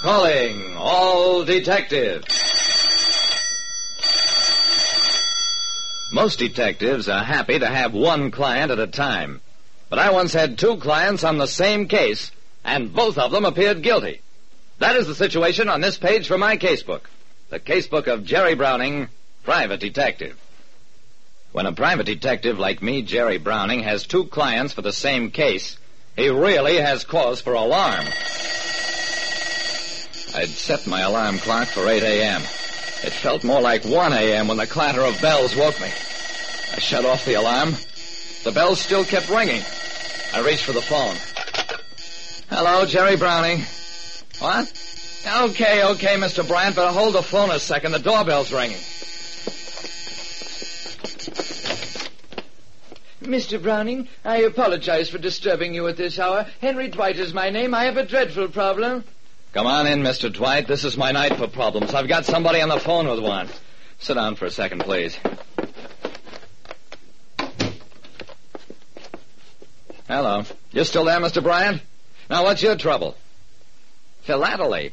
Calling all detectives. Most detectives are happy to have one client at a time. But I once had two clients on the same case, and both of them appeared guilty. That is the situation on this page from my casebook. The casebook of Jerry Browning, private detective. When a private detective like me, Jerry Browning, has two clients for the same case, he really has cause for alarm. I'd set my alarm clock for 8 a.m. It felt more like 1 a.m. when the clatter of bells woke me. I shut off the alarm. The bells still kept ringing. I reached for the phone. Hello, Jerry Browning. What? Okay, Mr. Bryant, but hold the phone a second. The doorbell's ringing. Mr. Browning, I apologize for disturbing you at this hour. Henry Dwight is my name. I have a dreadful problem. Come on in, Mr. Dwight. This is my night for problems. I've got somebody on the phone with one. Sit down for a second, please. Hello. You still there, Mr. Bryant? Now, what's your trouble? Philately.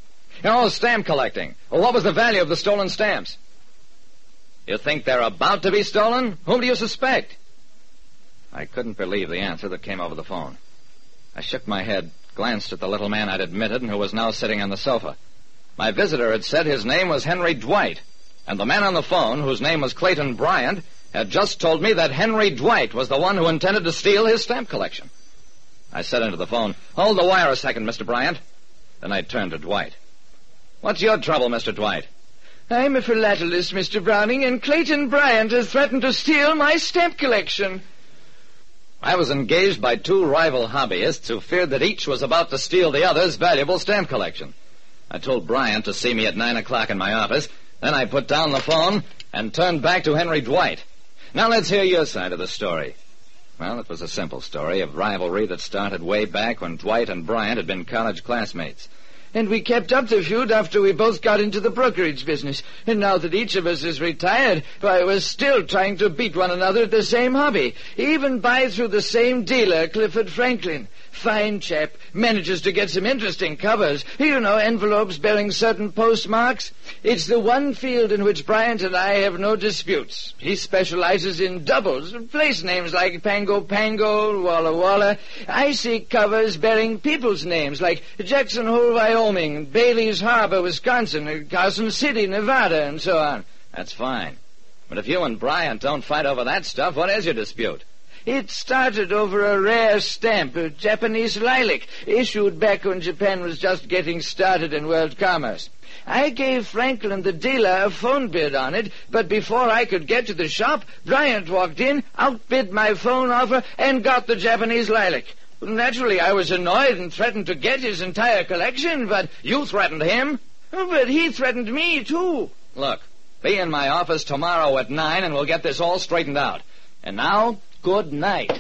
Stamp collecting. Well, what was the value of the stolen stamps? You think they're about to be stolen? Whom do you suspect? I couldn't believe the answer that came over the phone. I shook my head, glanced at the little man I'd admitted and who was now sitting on the sofa. My visitor had said his name was Henry Dwight, and the man on the phone, whose name was Clayton Bryant, had just told me that Henry Dwight was the one who intended to steal his stamp collection. I said into the phone, "Hold the wire a second, Mr. Bryant." Then I turned to Dwight. "What's your trouble, Mr. Dwight?" I'm a philatelist, Mr. Browning, and Clayton Bryant has threatened to steal my stamp collection. I was engaged by two rival hobbyists who feared that each was about to steal the other's valuable stamp collection. I told Bryant to see me at 9 o'clock in my office. Then I put down the phone and turned back to Henry Dwight. Now let's hear your side of the story. Well, it was a simple story of rivalry that started way back when Dwight and Bryant had been college classmates. And we kept up the feud after we both got into the brokerage business. And now that each of us is retired, why, we're still trying to beat one another at the same hobby. Even buy through the same dealer, Clifford Franklin. Fine chap. Manages to get some interesting covers. You know, envelopes bearing certain postmarks. It's the one field in which Bryant and I have no disputes. He specializes in doubles, place names like Pango Pango, Walla Walla. I see covers bearing people's names like Jackson Hole, Wyoming, Bailey's Harbor, Wisconsin, Carson City, Nevada, and so on. That's fine. But if you and Bryant don't fight over that stuff, what is your dispute? It started over a rare stamp, a Japanese lilac, issued back when Japan was just getting started in world commerce. I gave Franklin, the dealer, a phone bid on it, but before I could get to the shop, Bryant walked in, outbid my phone offer, and got the Japanese lilac. Naturally, I was annoyed and threatened to get his entire collection, but you threatened him. But he threatened me, too. Look, be in my office tomorrow at 9, and we'll get this all straightened out. And now, good night.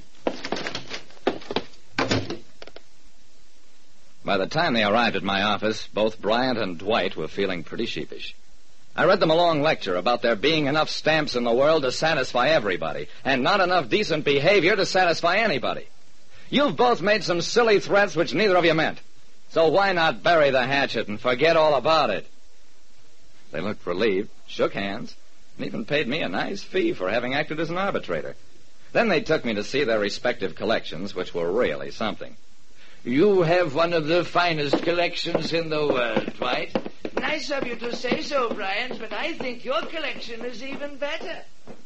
By the time they arrived at my office, both Bryant and Dwight were feeling pretty sheepish. I read them a long lecture about there being enough stamps in the world to satisfy everybody, and not enough decent behavior to satisfy anybody. You've both made some silly threats which neither of you meant. So why not bury the hatchet and forget all about it? They looked relieved, shook hands, and even paid me a nice fee for having acted as an arbitrator. Then they took me to see their respective collections, which were really something. You have one of the finest collections in the world, Dwight. Nice of you to say so, Bryant, but I think your collection is even better.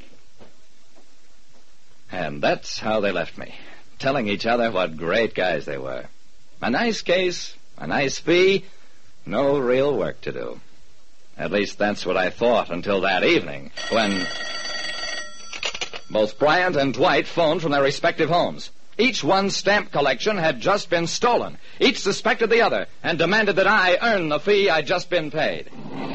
And that's how they left me, telling each other what great guys they were. A nice case, a nice fee, no real work to do. At least that's what I thought until that evening, when both Bryant and Dwight phoned from their respective homes. Each one's stamp collection had just been stolen. Each suspected the other and demanded that I earn the fee I'd just been paid.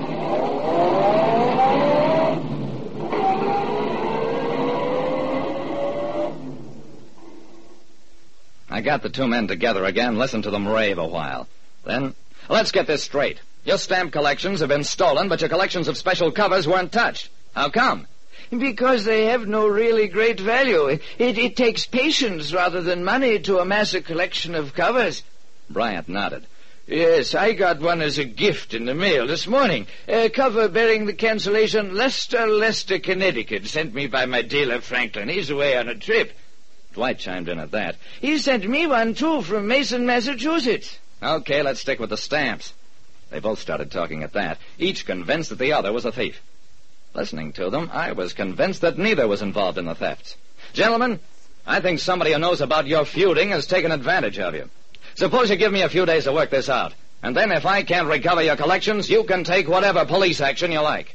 I got the two men together again, listened to them rave a while. Then, let's get this straight. Your stamp collections have been stolen, but your collections of special covers weren't touched. How come? Because they have no really great value. It takes patience rather than money to amass a collection of covers. Bryant nodded. Yes, I got one as a gift in the mail this morning. A cover bearing the cancellation Leicester, Connecticut, sent me by my dealer, Franklin. He's away on a trip. Dwight chimed in at that. He sent me one, too, from Mason, Massachusetts. Okay, let's stick with the stamps. They both started talking at that, each convinced that the other was a thief. Listening to them, I was convinced that neither was involved in the thefts. Gentlemen, I think somebody who knows about your feuding has taken advantage of you. Suppose you give me a few days to work this out, and then if I can't recover your collections, you can take whatever police action you like.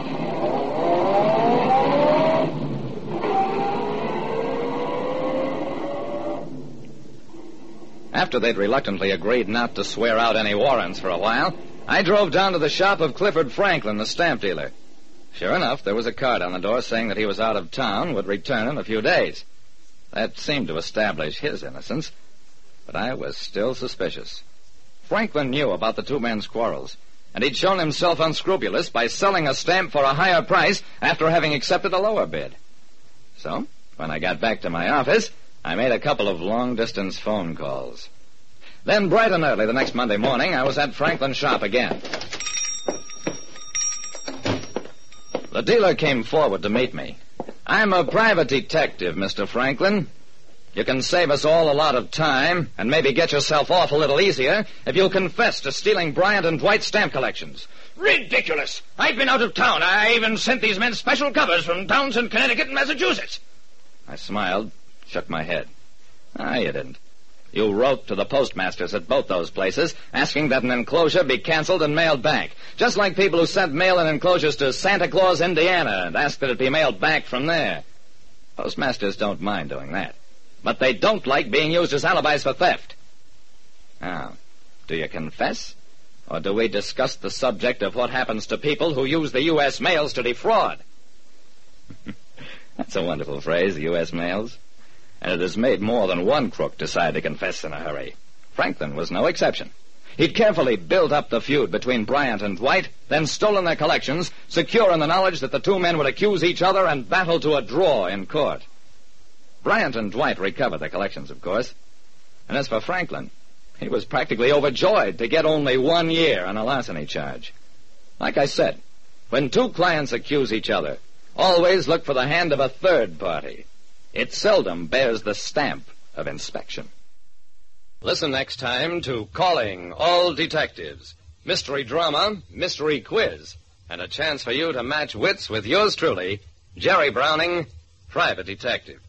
After they'd reluctantly agreed not to swear out any warrants for a while, I drove down to the shop of Clifford Franklin, the stamp dealer. Sure enough, there was a card on the door saying that he was out of town, would return in a few days. That seemed to establish his innocence, but I was still suspicious. Franklin knew about the two men's quarrels, and he'd shown himself unscrupulous by selling a stamp for a higher price after having accepted a lower bid. So, when I got back to my office, I made a couple of long-distance phone calls. Then, bright and early the next Monday morning, I was at Franklin's shop again. The dealer came forward to meet me. I'm a private detective, Mr. Franklin. You can save us all a lot of time and maybe get yourself off a little easier if you'll confess to stealing Bryant and Dwight's stamp collections. Ridiculous! I've been out of town. I even sent these men special covers from towns in Connecticut and Massachusetts. I smiled, shook my head. You didn't. You wrote to the postmasters at both those places asking that an enclosure be canceled and mailed back, just like people who sent mail and enclosures to Santa Claus, Indiana, and asked that it be mailed back from there. Postmasters don't mind doing that, but they don't like being used as alibis for theft. Now, do you confess, or do we discuss the subject of what happens to people who use the U.S. mails to defraud? That's a wonderful phrase, the U.S. mails. And it has made more than one crook decide to confess in a hurry. Franklin was no exception. He'd carefully built up the feud between Bryant and Dwight, then stolen their collections, secure in the knowledge that the two men would accuse each other and battle to a draw in court. Bryant and Dwight recovered their collections, of course. And as for Franklin, he was practically overjoyed to get only 1 year on a larceny charge. Like I said, when two clients accuse each other, always look for the hand of a third party. It seldom bears the stamp of inspection. Listen next time to Calling All Detectives. Mystery drama, mystery quiz, and a chance for you to match wits with yours truly, Jerry Browning, Private Detective.